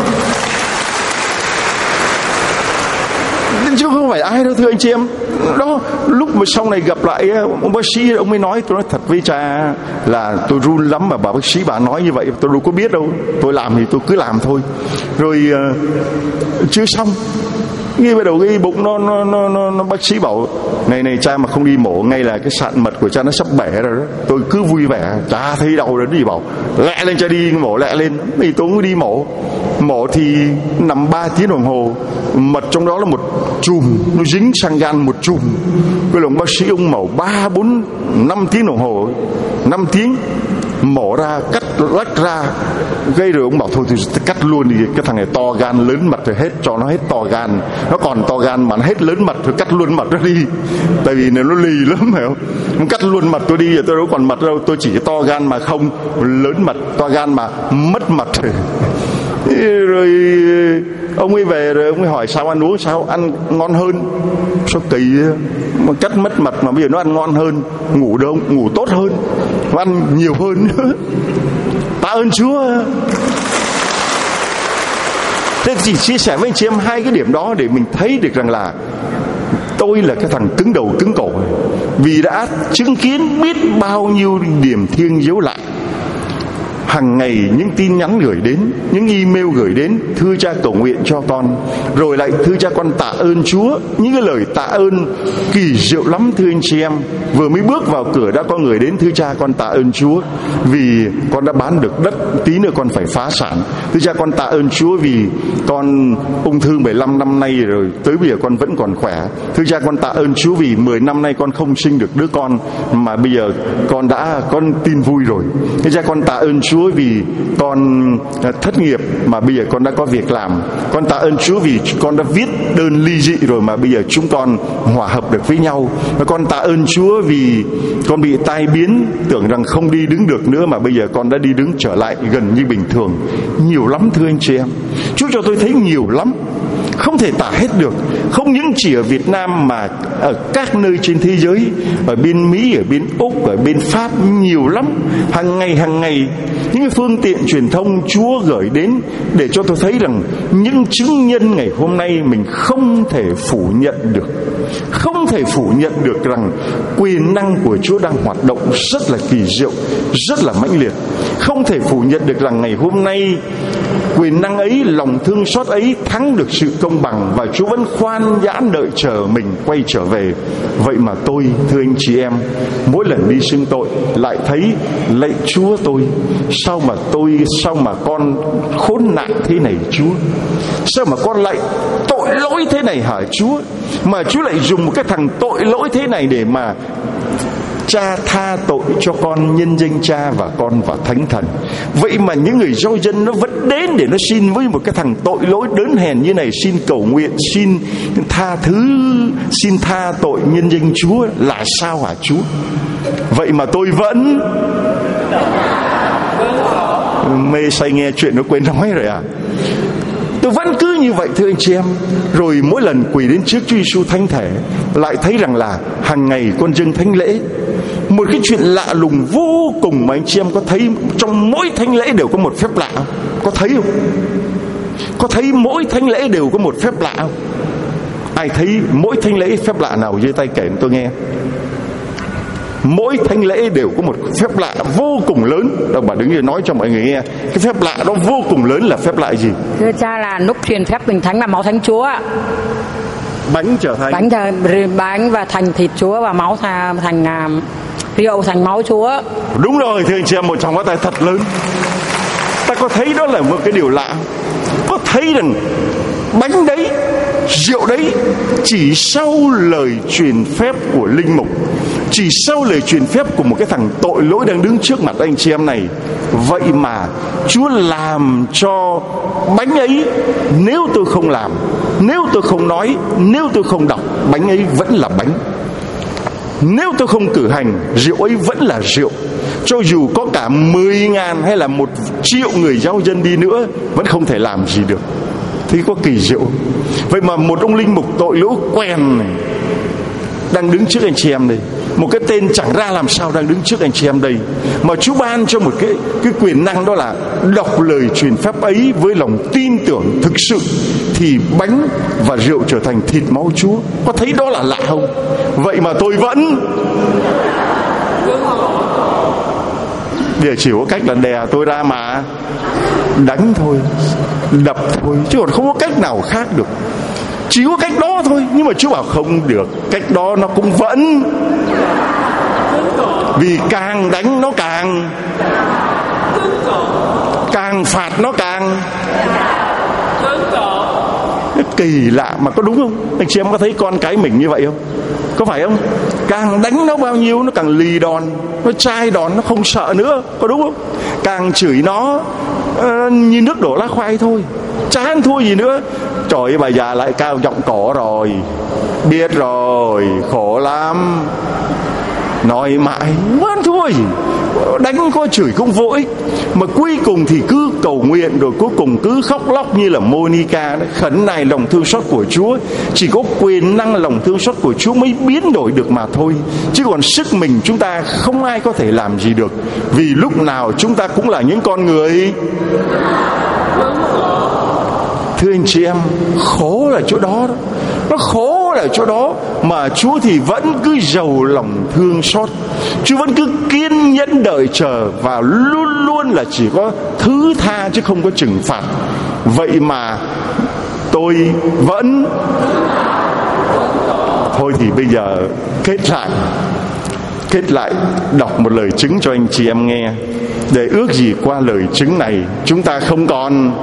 Chứ không phải ai đâu thưa anh chị em. Đó, lúc mà sau này gặp lại ông bác sĩ, ông mới nói, tôi nói thật với cha là tôi run lắm, mà bà bác sĩ bà nói như vậy tôi đâu có biết đâu, tôi làm thì tôi cứ làm thôi. Rồi uh, chưa xong, ngay bắt đầu cái bụng nó nó nó nó, nó bác sĩ bảo: này này cha mà không đi mổ ngay là cái sạn mật của cha nó sắp bể rồi đó. Tôi cứ vui vẻ, cha thấy đau rồi đi, bảo lẹ lên cha đi mổ, lẹ lên. Thì tôi cũng đi mổ. Mổ thì nằm ba tiếng đồng hồ, mật trong đó là một chùm, nó dính sang gan một chùm. Cái lòng bác sĩ ông mổ ba bốn năm tiếng đồng hồ, năm tiếng mổ ra, cắt lách ra, gây rồi ông bảo thôi thì cắt luôn đi, cái thằng này to gan lớn mật rồi, hết cho nó hết to gan, nó còn to gan mà nó hết lớn mật rồi, cắt luôn mật nó đi, tại vì nó lì lắm phải không? Cắt luôn mật tôi đi, tôi đâu còn mật đâu, tôi chỉ to gan mà không lớn mật, to gan mà mất mật. Rồi ông ấy về rồi ông ấy hỏi sao ăn uống, sao ăn ngon hơn. Sao kỳ mà cắt mất mật mà bây giờ nó ăn ngon hơn, ngủ đâu ngủ tốt hơn, ăn nhiều hơn nữa. Tạ ơn Chúa. Thế chỉ chia sẻ với anh chị em hai cái điểm đó để mình thấy được rằng là tôi là cái thằng cứng đầu cứng cổ, vì đã chứng kiến biết bao nhiêu điểm thiêng dấu lại. Hàng ngày những tin nhắn gửi đến, những email gửi đến: thưa cha cầu nguyện cho con. Rồi lại: thưa cha con tạ ơn Chúa. Những cái lời tạ ơn kỳ diệu lắm thưa anh chị em. Vừa mới bước vào cửa đã có người đến: thưa cha con tạ ơn Chúa vì con đã bán được đất, tí nữa con phải phá sản. Thưa cha con tạ ơn Chúa vì con ung thư mười lăm năm nay rồi, tới bây giờ con vẫn còn khỏe. Thưa cha con tạ ơn Chúa vì mười năm nay con không sinh được đứa con, mà bây giờ con đã có tin vui rồi. Thưa cha con tạ ơn Chúa vì con thất nghiệp mà bây giờ con đã có việc làm. Con tạ ơn Chúa vì con đã viết đơn ly dị rồi mà bây giờ chúng con hòa hợp được với nhau. Và con tạ ơn Chúa vì con bị tai biến, tưởng rằng không đi đứng được nữa mà bây giờ con đã đi đứng trở lại gần như bình thường. Nhiều lắm thưa anh chị em. Chúa cho tôi thấy nhiều lắm, không thể tả hết được. Không những chỉ ở Việt Nam mà ở các nơi trên thế giới, ở bên Mỹ, ở bên Úc, ở bên Pháp, nhiều lắm. Hàng ngày hàng ngày những cái phương tiện truyền thông Chúa gửi đến để cho tôi thấy rằng những chứng nhân ngày hôm nay mình không thể phủ nhận được, không thể phủ nhận được rằng quyền năng của Chúa đang hoạt động rất là kỳ diệu, rất là mãnh liệt. Không thể phủ nhận được rằng ngày hôm nay quyền năng ấy, lòng thương xót ấy thắng được sự công bằng, và Chúa vẫn khoan nhãn đợi chờ mình quay trở về. Vậy mà tôi, thưa anh chị em, mỗi lần đi xưng tội lại thấy lạy Chúa tôi, sao mà tôi, sao mà con khốn nạn thế này Chúa? Sao mà con lại tội lỗi thế này hả Chúa? Mà Chúa lại dùng một cái thằng tội lỗi thế này để mà Cha tha tội cho con nhân danh Cha và Con và Thánh Thần. Vậy mà những người giáo dân nó vẫn đến để nó xin với một cái thằng tội lỗi đớn hèn như này, xin cầu nguyện, xin tha thứ, xin tha tội nhân danh Chúa. Là sao hả Chúa? Vậy mà tôi vẫn mê say nghe chuyện nó quên nói rồi à. Tôi vẫn cứ như vậy thưa anh chị em. Rồi mỗi lần quỳ đến trước Chúa Giêsu thánh thể, lại thấy rằng là hàng ngày con dâng thánh lễ. Một cái chuyện lạ lùng vô cùng mà anh chị em có thấy trong mỗi thánh lễ đều có một phép lạ không? Có thấy không? Có thấy mỗi thánh lễ đều có một phép lạ không? Ai thấy mỗi thánh lễ phép lạ nào giơ tay kể tôi nghe. Mỗi thánh lễ đều có một phép lạ vô cùng lớn. Đâu bà đứng here nói cho mọi người nghe. Cái phép lạ đó vô cùng lớn là phép lạ gì? Thưa cha, là lúc truyền phép bình thánh là máu thánh Chúa. Bánh trở thành Bánh trở bánh và thành thịt Chúa, và máu thành, thành uh, rượu thành máu Chúa. Đúng rồi thưa anh chị em, một tràng pháo tay thật lớn. Ta có thấy đó là một cái điều lạ. Có thấy rằng bánh đấy, rượu đấy chỉ sau lời truyền phép của linh mục, chỉ sau lời truyền phép của một cái thằng tội lỗi đang đứng trước mặt anh chị em này. Vậy mà Chúa làm cho bánh ấy, nếu tôi không làm, nếu tôi không nói, nếu tôi không đọc, bánh ấy vẫn là bánh. Nếu tôi không cử hành, rượu ấy vẫn là rượu. Cho dù có cả mười ngàn hay là một triệu người giáo dân đi nữa, vẫn không thể làm gì được. Thì có kỳ diệu. Vậy mà một ông linh mục tội lỗi quèn này đang đứng trước anh chị em đây, một cái tên chẳng ra làm sao đang đứng trước anh chị em đây, mà Chúa ban cho một cái cái quyền năng, đó là đọc lời truyền phép ấy với lòng tin tưởng thực sự, thì bánh và rượu trở thành thịt máu Chúa. Có thấy đó là lạ không? Vậy mà tôi vẫn Bây giờ chỉ có cách là đè tôi ra mà đánh thôi, đập thôi, chứ còn không có cách nào khác được. Chỉ có cách đó thôi. Nhưng mà Chúa bảo không được, cách đó nó cũng vẫn, vì càng đánh nó càng càng phạt nó càng kỳ lạ. Mà có đúng không? Anh chị em có thấy con cái mình như vậy không? Có phải không? Càng đánh nó bao nhiêu nó càng lì đòn, nó chai đòn, nó không sợ nữa. Có đúng không? Càng chửi nó uh, như nước đổ lá khoai thôi, chả ăn thua gì nữa. Trời ơi, bà già lại cao giọng cỏ rồi. Biết rồi, khổ lắm. Nói mãi vẫn thua gì, đánh có chửi cũng vô ích. Mà cuối cùng thì cứ cầu nguyện, rồi cuối cùng cứ khóc lóc như là Monica đấy. Khẩn này lòng thương xót của Chúa. Chỉ có quyền năng lòng thương xót của Chúa mới biến đổi được mà thôi. Chứ còn sức mình chúng ta không ai có thể làm gì được, vì lúc nào chúng ta cũng là những con người. Thưa anh chị em, khổ là chỗ đó đó. Nó khổ là chỗ đó. Mà Chúa thì vẫn cứ giàu lòng thương xót. Chúa vẫn cứ kiên nhẫn đợi chờ, và luôn luôn là chỉ có thứ tha chứ không có trừng phạt. Vậy mà tôi vẫn Thôi thì bây giờ kết lại Kết lại đọc một lời chứng cho anh chị em nghe, để ước gì qua lời chứng này chúng ta không còn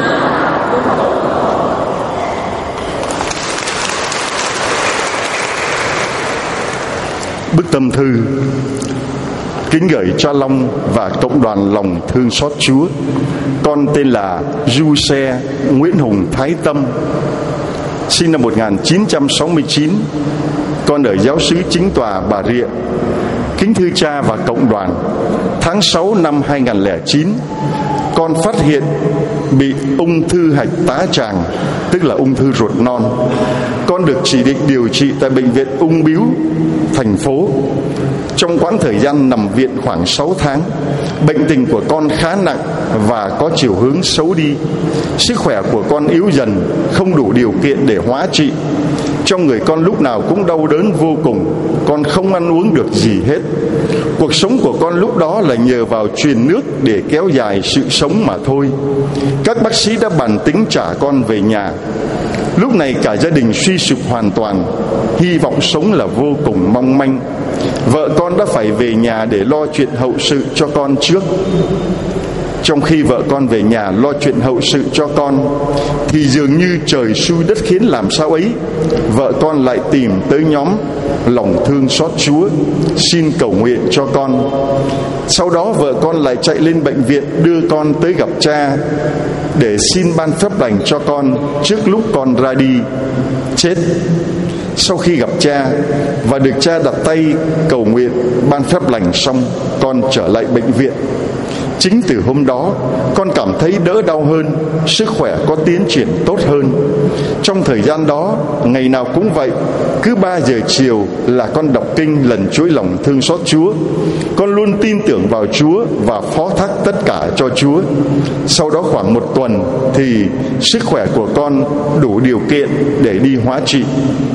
bức tâm thư kính gửi cho Long và cộng đoàn lòng thương xót Chúa. Con tên là Du Xe Nguyễn Hùng Thái Tâm, sinh năm một nghìn chín trăm sáu mươi chín. Con ở giáo xứ Chính Tòa Bà Rịa. Kính thưa cha và cộng đoàn, tháng sáu năm hai nghìn không trăm lẻ chín, con phát hiện bị ung thư hạch tá tràng, tức là ung thư ruột non. Con được chỉ định điều trị tại bệnh viện ung bướu thành phố. Trong quãng thời gian nằm viện khoảng sáu tháng, bệnh tình của con khá nặng và có chiều hướng xấu đi. Sức khỏe của con yếu dần, không đủ điều kiện để hóa trị. Trong người con lúc nào cũng đau đớn vô cùng, con không ăn uống được gì hết. Cuộc sống của con lúc đó là nhờ vào truyền nước để kéo dài sự sống mà thôi. Các bác sĩ đã bàn tính trả con về nhà. Lúc này cả gia đình suy sụp hoàn toàn, hy vọng sống là vô cùng mong manh. Vợ con đã phải về nhà để lo chuyện hậu sự cho con trước. Trong khi vợ con về nhà lo chuyện hậu sự cho con, thì dường như trời xui đất khiến làm sao ấy, vợ con lại tìm tới nhóm lòng thương xót Chúa, xin cầu nguyện cho con. Sau đó vợ con lại chạy lên bệnh viện đưa con tới gặp cha để xin ban phép lành cho con trước lúc con ra đi chết. Sau khi gặp cha và được cha đặt tay cầu nguyện ban phép lành xong, con trở lại bệnh viện. Chính từ hôm đó, con cảm thấy đỡ đau hơn, sức khỏe có tiến triển tốt hơn. Trong thời gian đó, ngày nào cũng vậy, cứ ba giờ chiều là con đọc kinh lần chuỗi lòng thương xót Chúa. Con luôn tin tưởng vào Chúa và phó thác tất cả cho Chúa. Sau đó khoảng một tuần thì sức khỏe của con đủ điều kiện để đi hóa trị.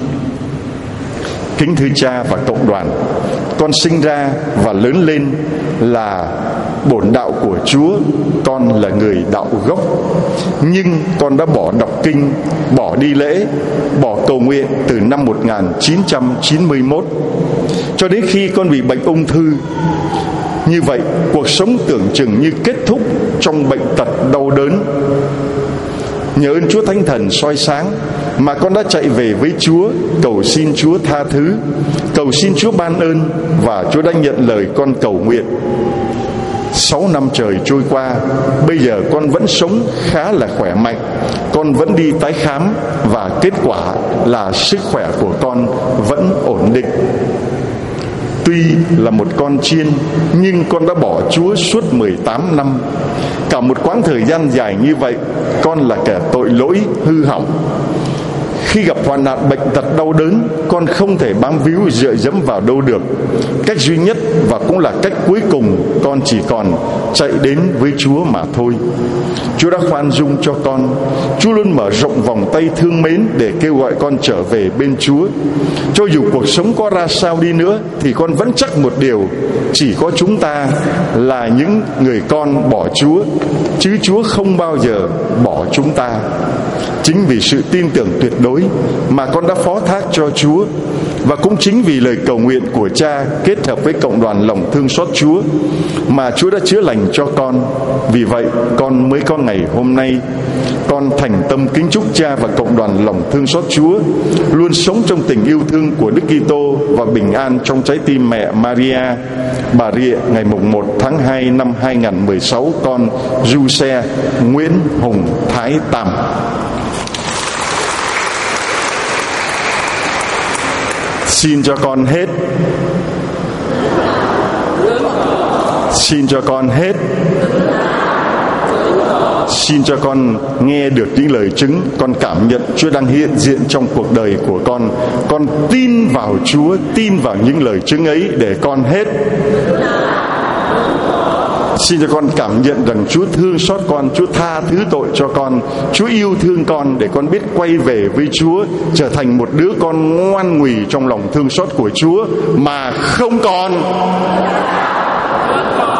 Kính thưa cha và cộng đoàn, con sinh ra và lớn lên là bổn đạo của Chúa, con là người đạo gốc. Nhưng con đã bỏ đọc kinh, bỏ đi lễ, bỏ cầu nguyện từ năm một nghìn chín trăm chín mươi mốt cho đến khi con bị bệnh ung thư. Như vậy, cuộc sống tưởng chừng như kết thúc trong bệnh tật đau đớn. Nhờ ơn Chúa Thánh Thần soi sáng mà con đã chạy về với Chúa, cầu xin Chúa tha thứ, cầu xin Chúa ban ơn, và Chúa đã nhận lời con cầu nguyện. Sáu năm trời trôi qua, bây giờ con vẫn sống khá là khỏe mạnh. Con vẫn đi tái khám và kết quả là sức khỏe của con vẫn ổn định. Tuy là một con chiên, nhưng con đã bỏ Chúa suốt mười tám năm. Cả một quãng thời gian dài như vậy, con là kẻ tội lỗi hư hỏng. Khi gặp hoạn nạn bệnh tật đau đớn, con không thể bám víu dựa dẫm vào đâu được. Cách duy nhất và cũng là cách cuối cùng, con chỉ còn chạy đến với Chúa mà thôi. Chúa đã khoan dung cho con. Chúa luôn mở rộng vòng tay thương mến để kêu gọi con trở về bên Chúa. Cho dù cuộc sống có ra sao đi nữa, thì con vẫn chắc một điều: chỉ có chúng ta là những người con bỏ Chúa, chứ Chúa không bao giờ bỏ chúng ta. Chính vì sự tin tưởng tuyệt đối mà con đã phó thác cho Chúa, và cũng chính vì lời cầu nguyện của cha kết hợp với cộng đoàn lòng thương xót Chúa mà Chúa đã chữa lành cho con. Vì vậy con mới có ngày hôm nay. Con thành tâm kính chúc cha và cộng đoàn lòng thương xót Chúa luôn sống trong tình yêu thương của Đức Kitô và bình an trong trái tim mẹ Maria. Bà Rịa, ngày mùng một tháng hai năm hai nghìn không trăm mười sáu, con Giuse Nguyễn Hùng Thái Tam. Xin cho con hết. Xin cho con hết. Xin cho con nghe được những lời chứng. Con cảm nhận Chúa đang hiện diện trong cuộc đời của con. Con tin vào Chúa, tin vào những lời chứng ấy để con hết. Xin cho con cảm nhận rằng Chúa thương xót con, Chúa tha thứ tội cho con, Chúa yêu thương con để con biết quay về với Chúa, trở thành một đứa con ngoan ngùi trong lòng thương xót của Chúa mà không còn